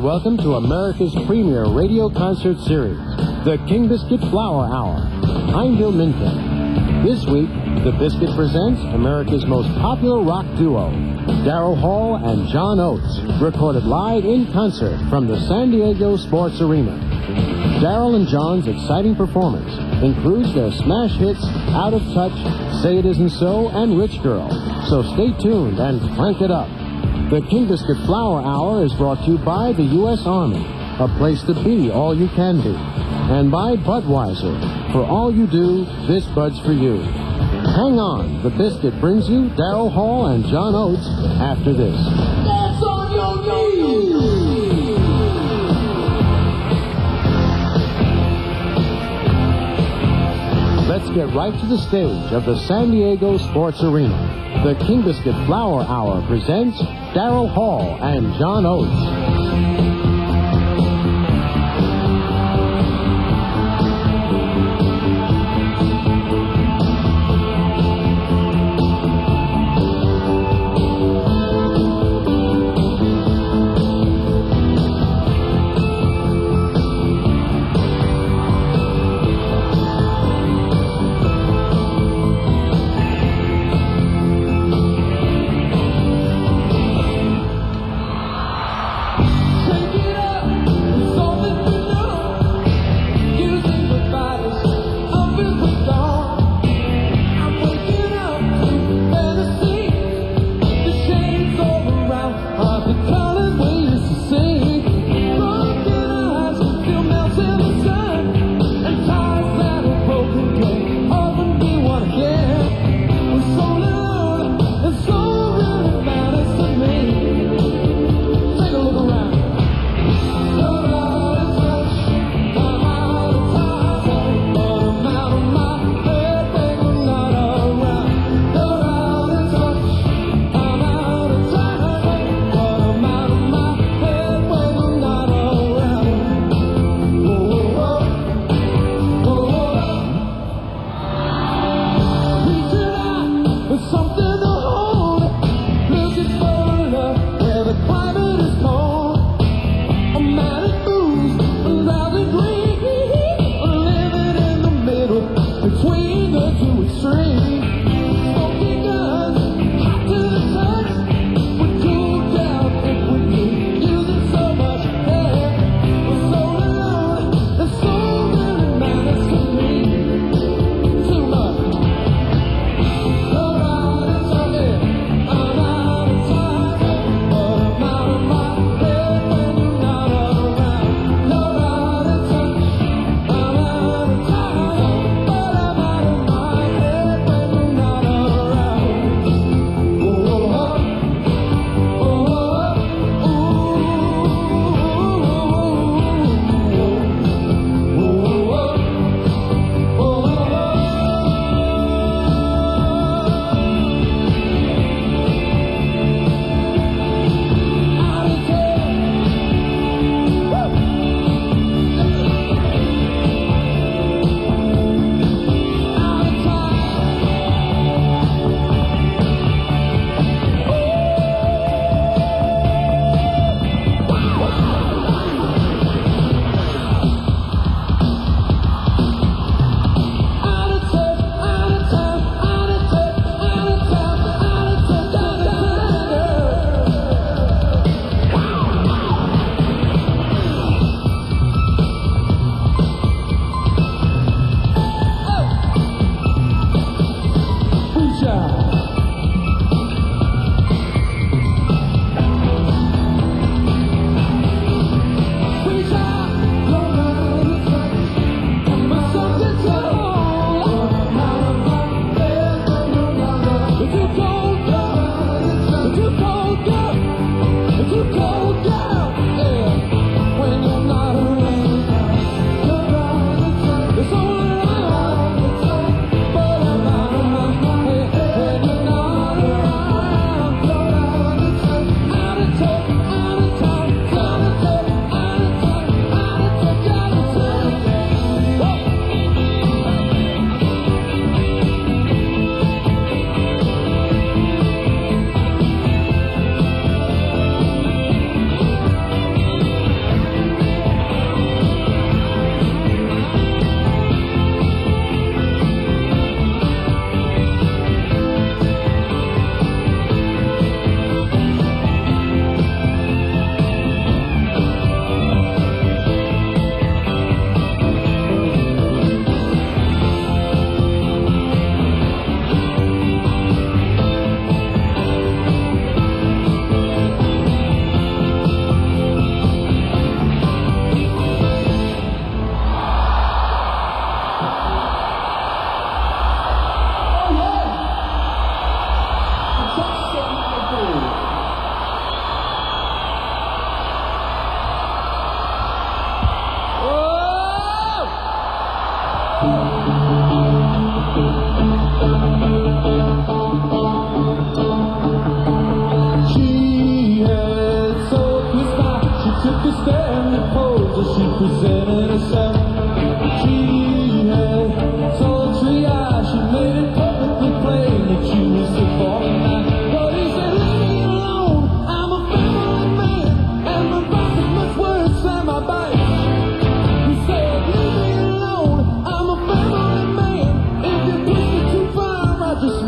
welcome to America's premier radio concert series, the King Biscuit Flower Hour. I'm Bill Minton. This week, the Biscuit presents America's most popular rock duo, Daryl Hall and John Oates, recorded live in concert from the San Diego Sports Arena. Daryl and John's exciting performance includes their smash hits, Out of Touch, Say It Isn't So, and Rich Girl. So stay tuned and crank it up. The King Biscuit Flower Hour is brought to you by the U.S. Army, a place to be all you can be, and by Budweiser. For all you do, this Bud's for you. Hang on, the Biscuit brings you Daryl Hall and John Oates after this. Dance on your knees! Let's get right to the stage of the San Diego Sports Arena. The King Biscuit Flower Hour presents Daryl Hall and John Oates. Say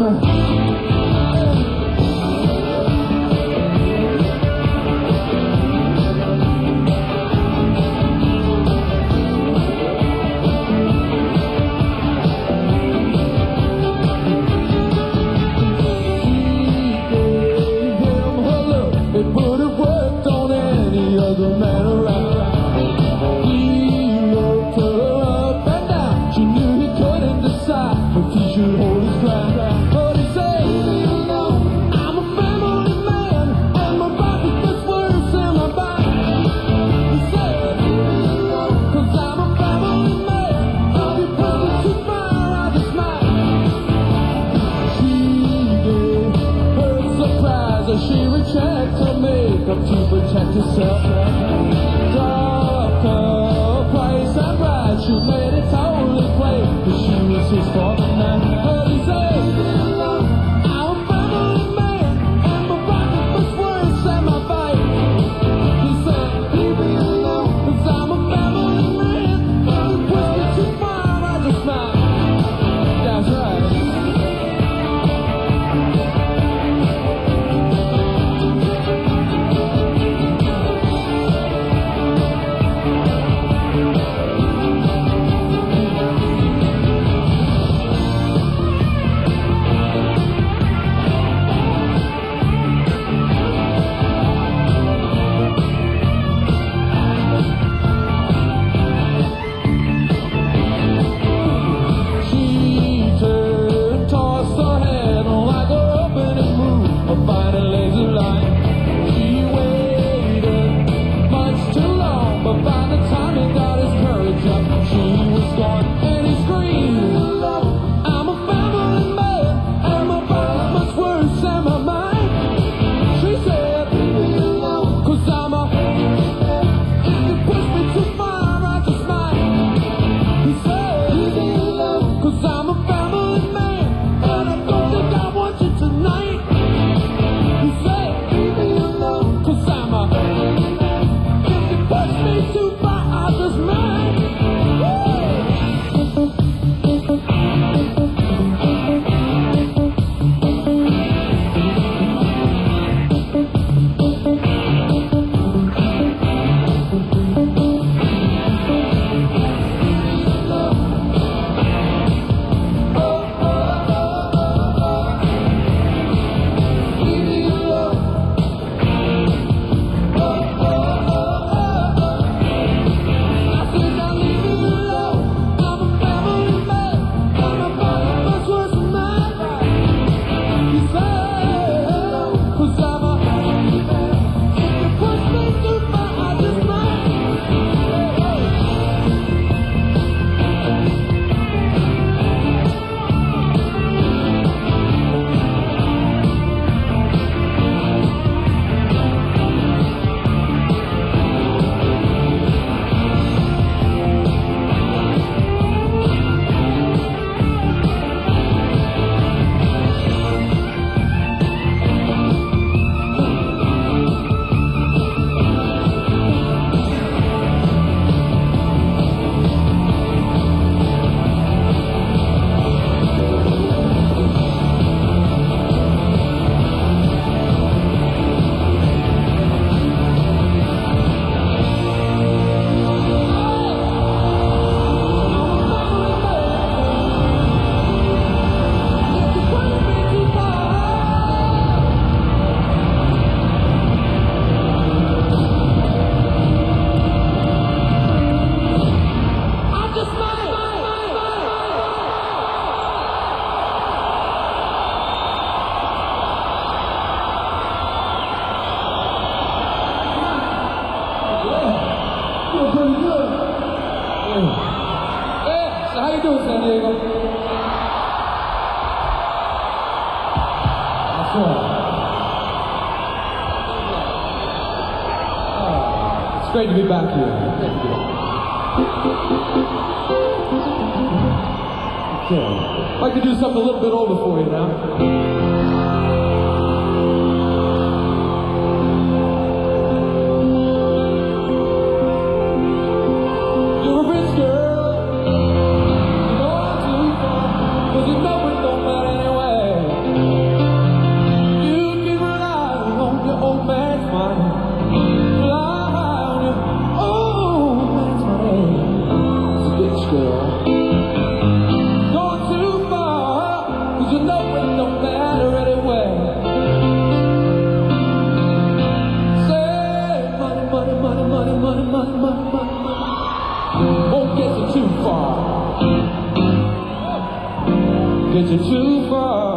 It's great to be back here. Okay. I'd like to do something a little bit older for you now. You know it don't matter anyway. get you too far.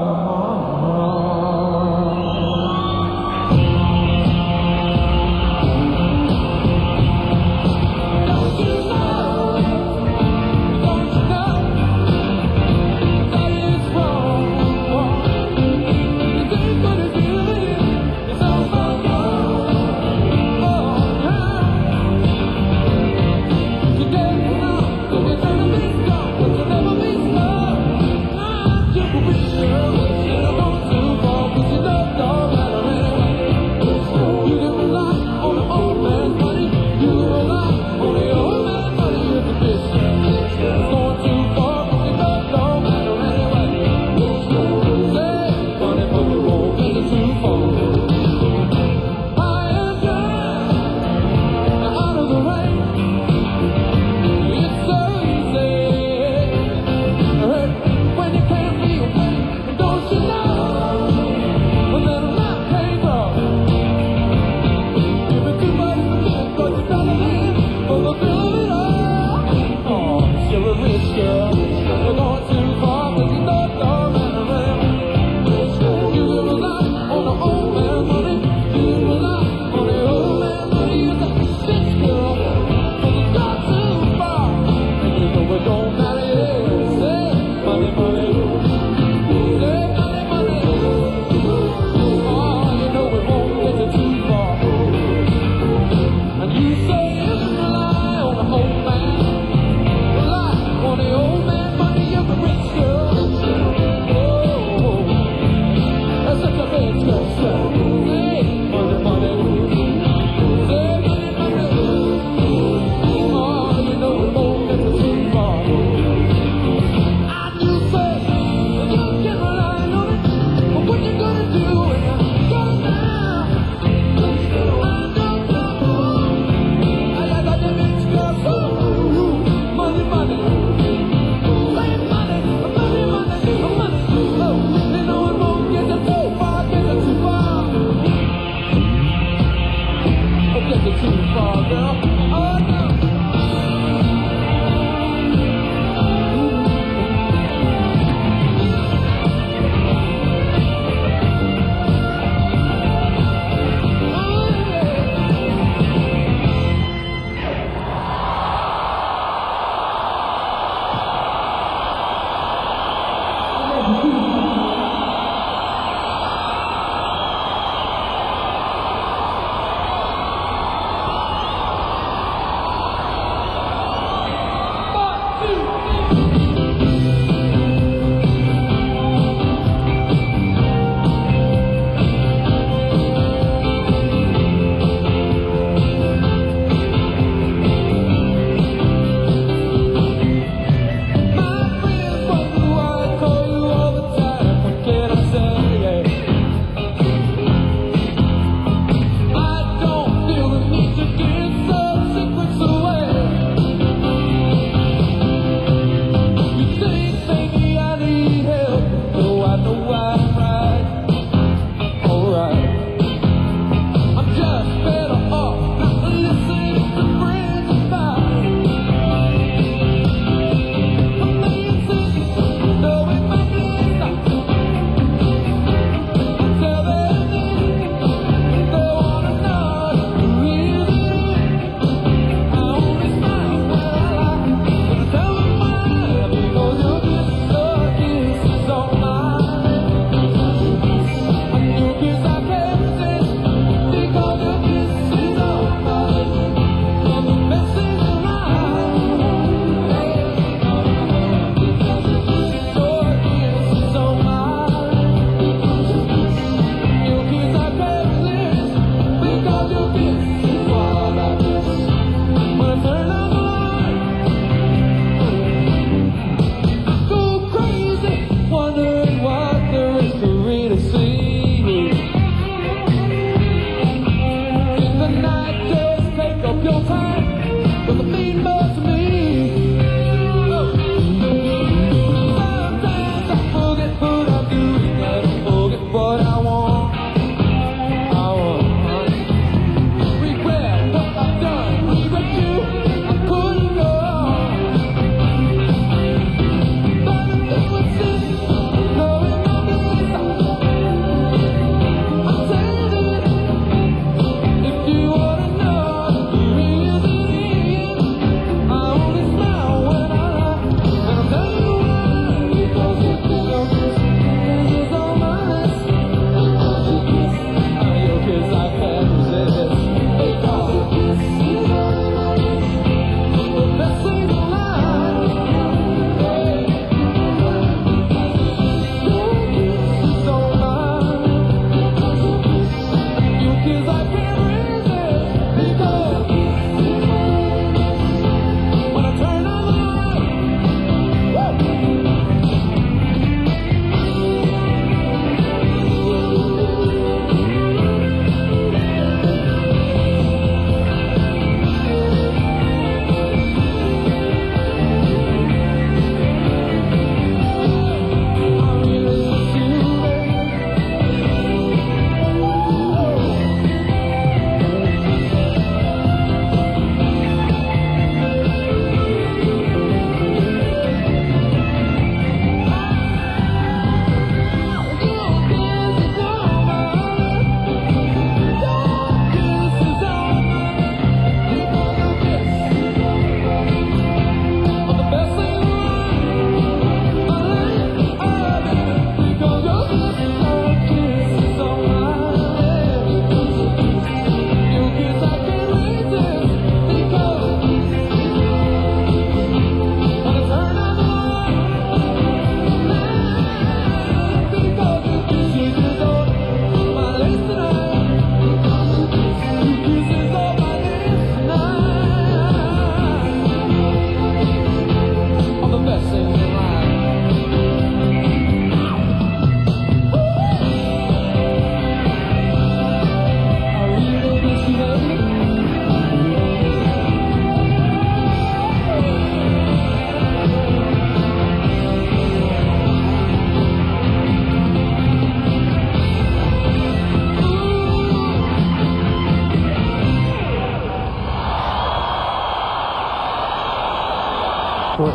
Don't you know that it's wrong? You think what it's doing is all my fault. Today is not, so we're gonna be strong, but you'll never be strong. Just a wish, girl, wish you'd have gone too far.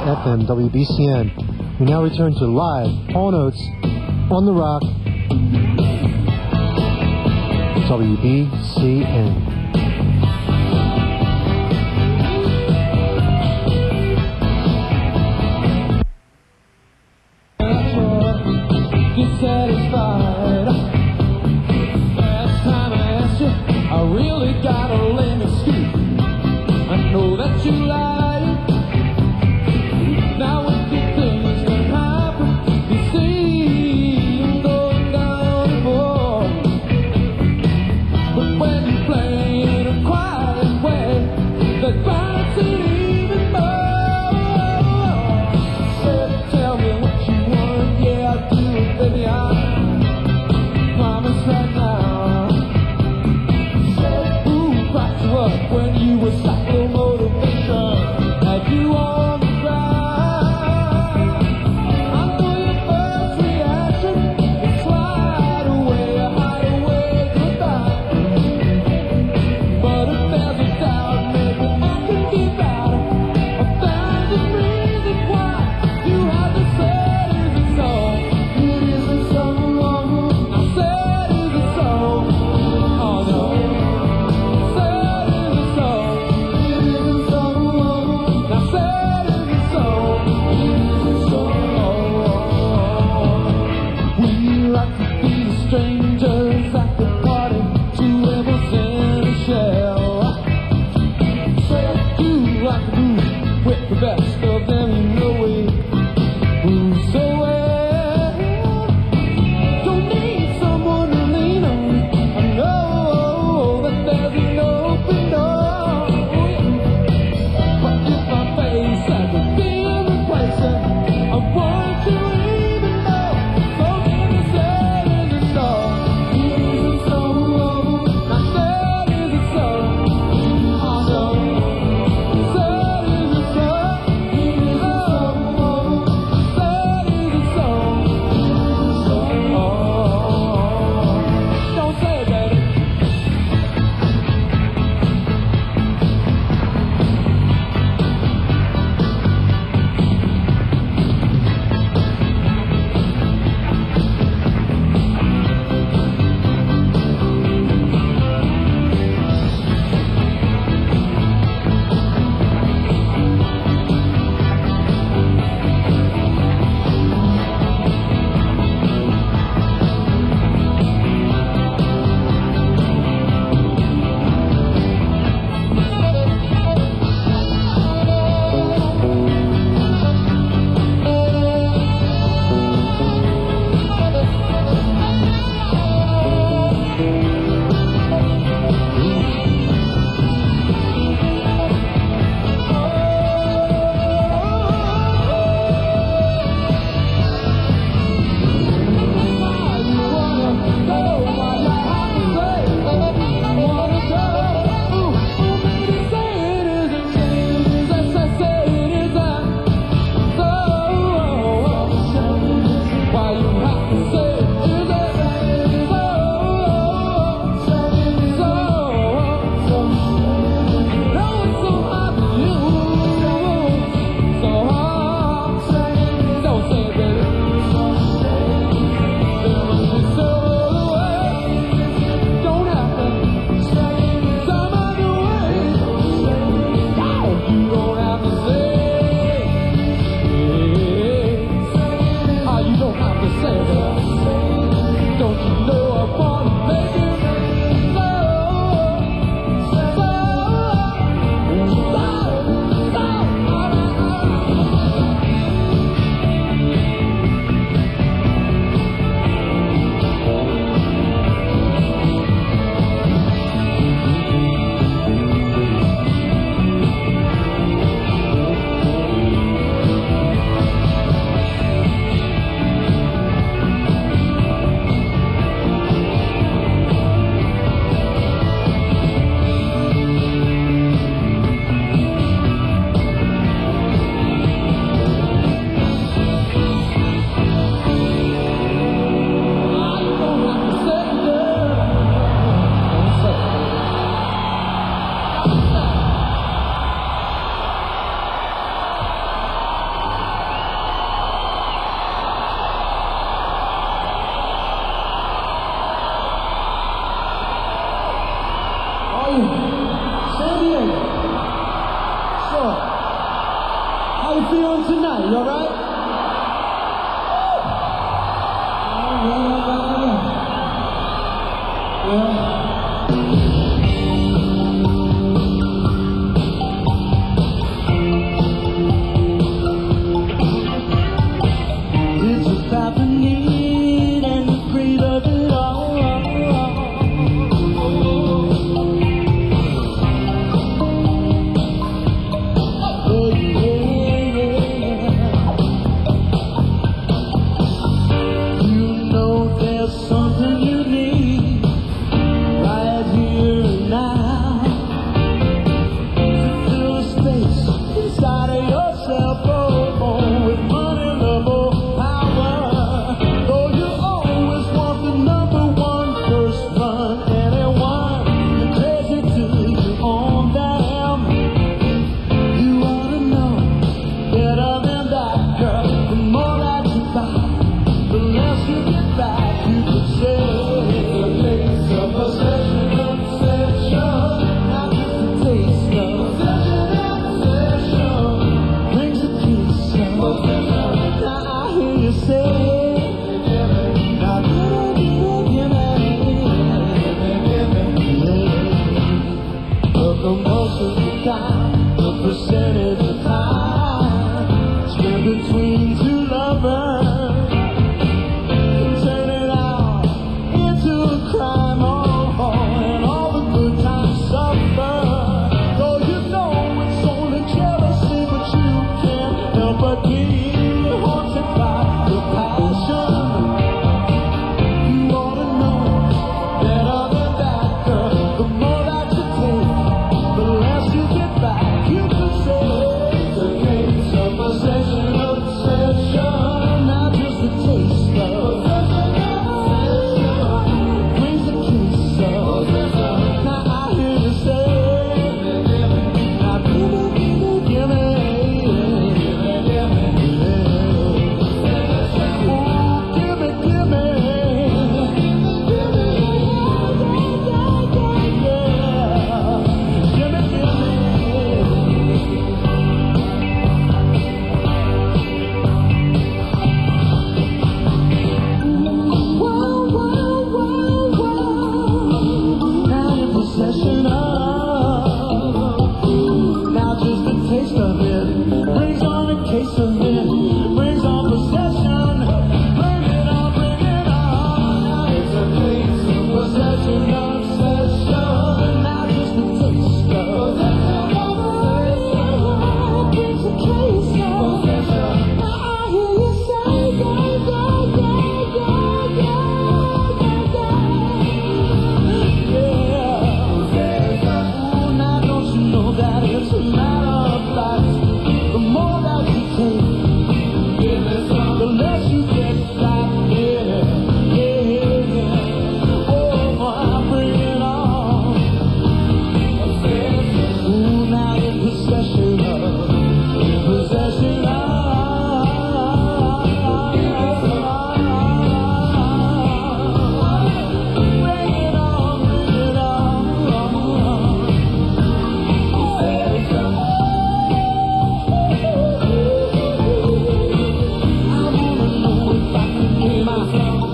FM WBCN. We now return to live Hall Notes on the Rock WBCN. Dissatisfied. Last time I asked you, I really got a lame excuse. I know that you lied. Now with the things that happen, you seem going down the board. But when you play in a quiet way, that bites it even more. Said, tell me what you want, yeah, I'll do it, baby, I promise right now. Said, ooh, propped you up when you were stuck, no motivation, had you on the ground. I know your first reaction is slide away, hide away, goodbye. But if there's a doubt, maybe I can give out 1,000 reasons why you had to say it isn't so. It isn't so. I said it isn't so. Oh no. Said it isn't so. It isn't so. I said it isn't so. It isn't so. We like to be the strangers at the party, two rebels in a shell. Said you like to move with the best of them, you know we move so well. Don't need someone to lean on. I know that there's an open door. But if my face has a being replacing, I want you even more. So many said it isn't so. It isn't so. I said it isn't so. Oh no. Said it isn't so. It isn't so. Said it isn't so. Oh, don't say it, baby. You don't have to say that.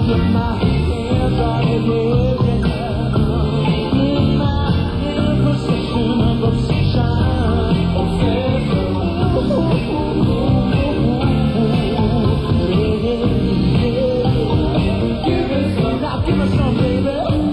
Get my hands on it, yeah. In my possession of obsession. Give me some, now give me some, baby.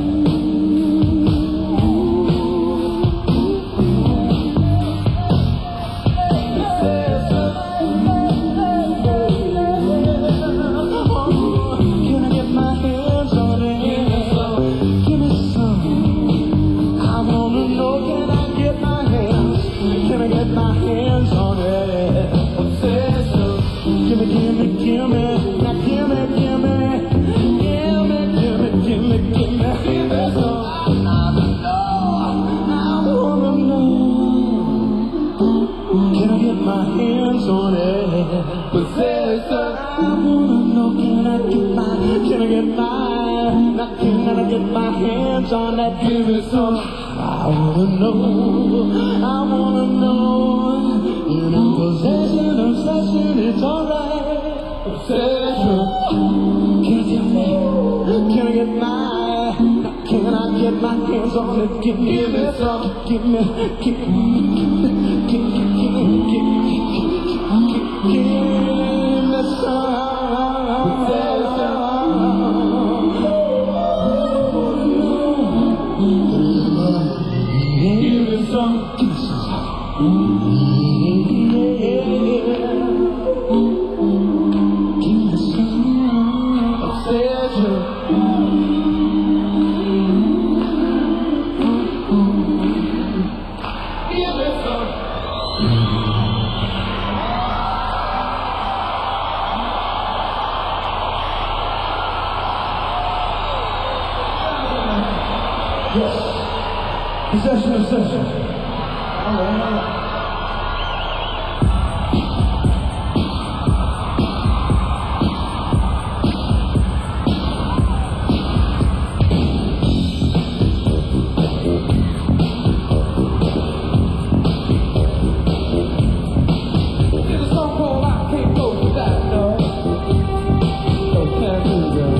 On that, give me some. I wanna know. In possession, obsession, it's alright. Obsession. Can I get my? Can I get my hands on it? Give me some. Give me some. Yes. Possession, obsession. All right. There's a song called I Can't Go Without Love. So can't do that.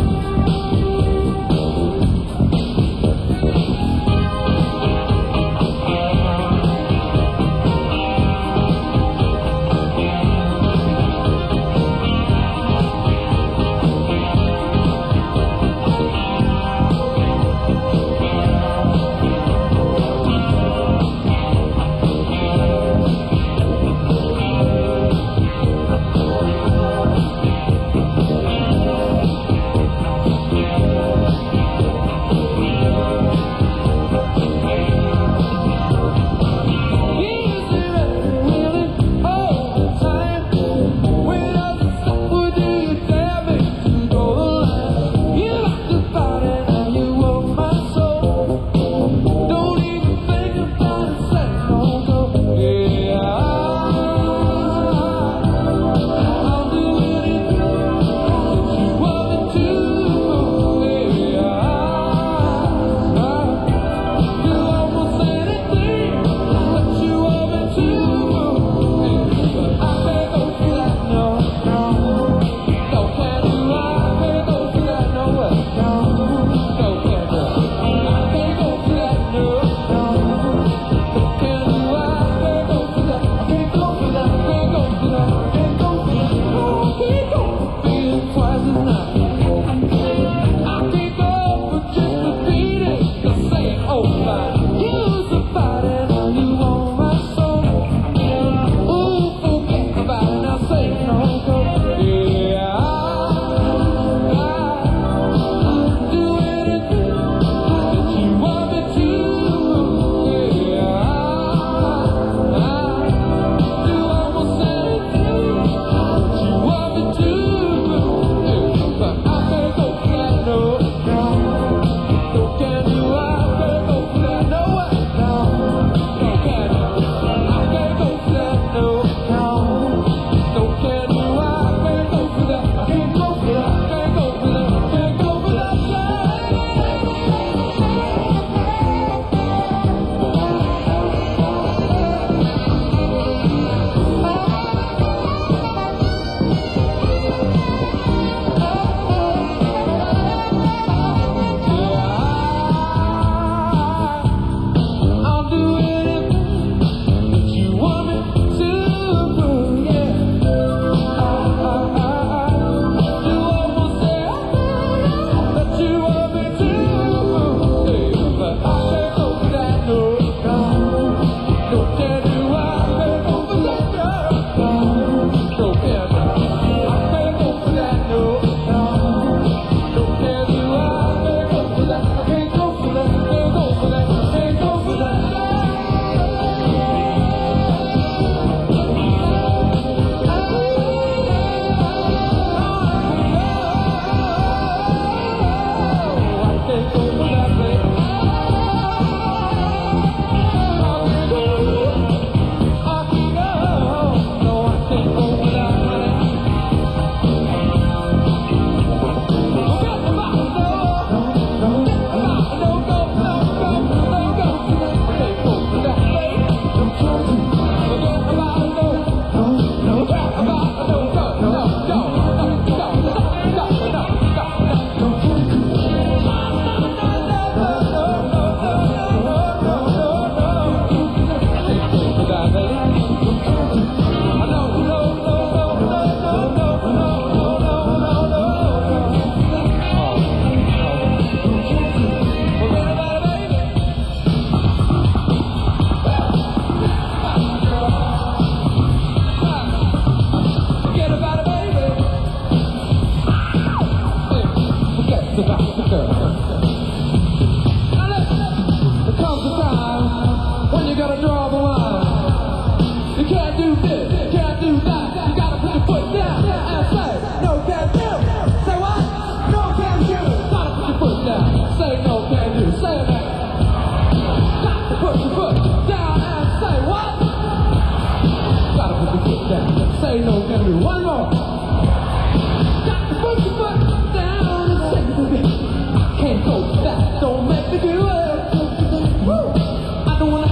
understand. Now listen, there comes a time when you gotta draw the line. You can't do this, you can't do that. You gotta put your foot down and say, no can do. Say what? No can do. Gotta put your foot down. Say no can do. Say it now. Got to put your foot down and say what? Gotta put your foot down. Say no can do. One more. Got to put your foot down and say it again. I can't go to that. Don't make me do it. Woo. I don't wanna.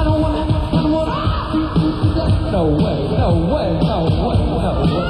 No way, no way, no way, no way.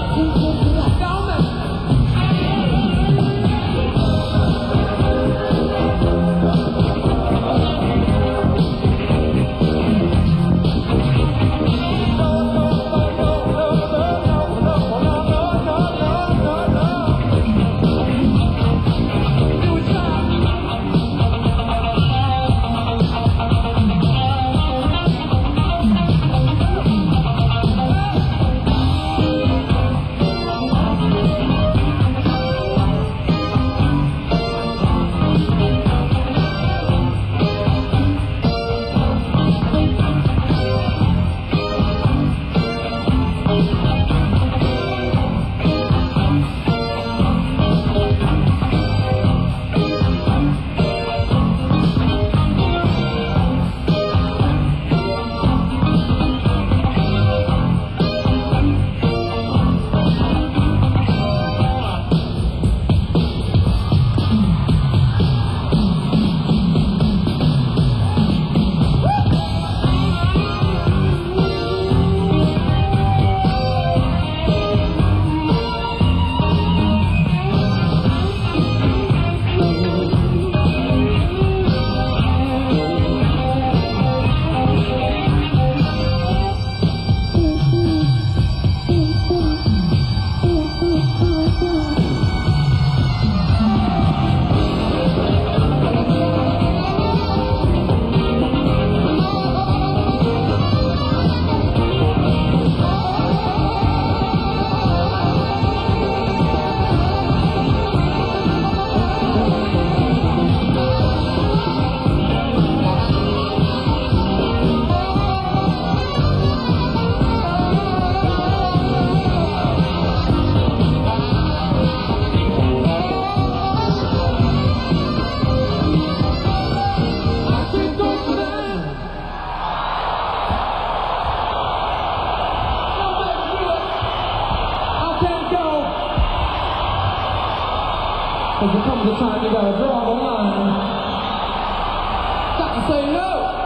Because there comes a time you gotta draw the line. Got to say no.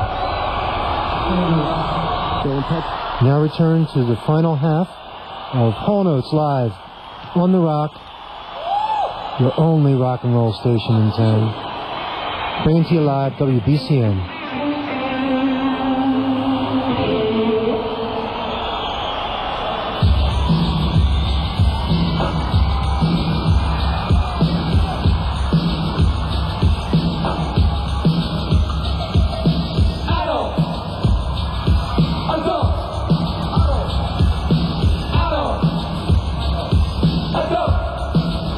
Now return to the final half of Hall Notes Live on the Rock, your only rock and roll station in town. Bringing to you live WBCN.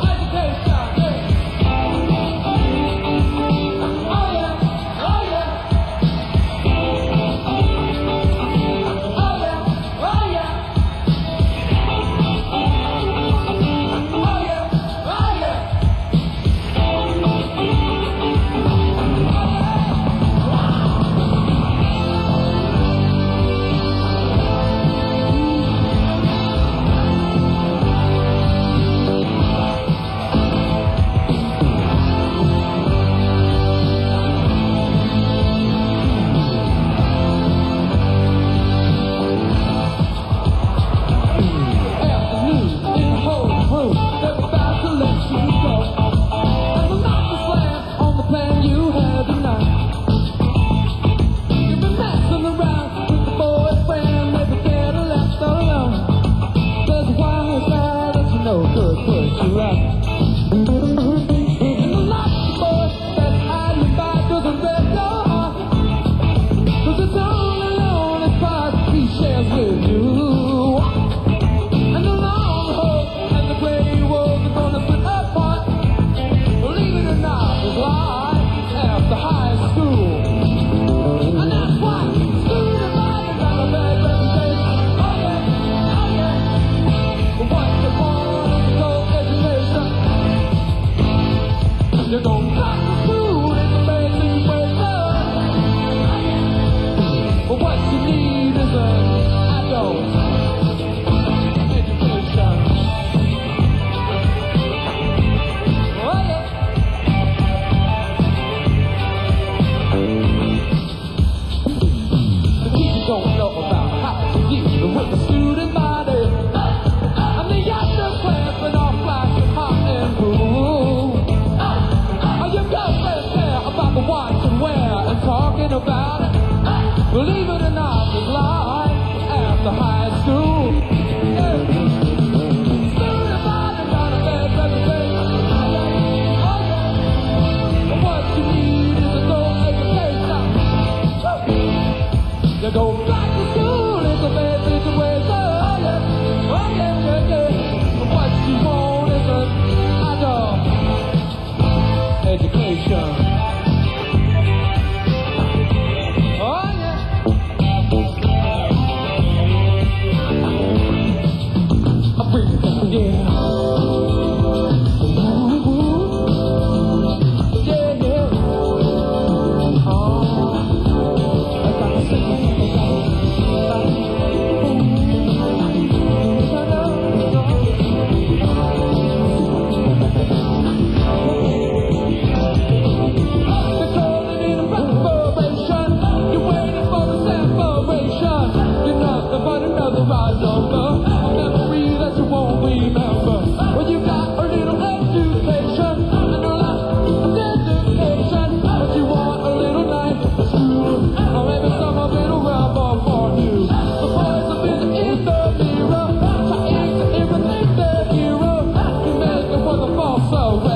Oh yeah. so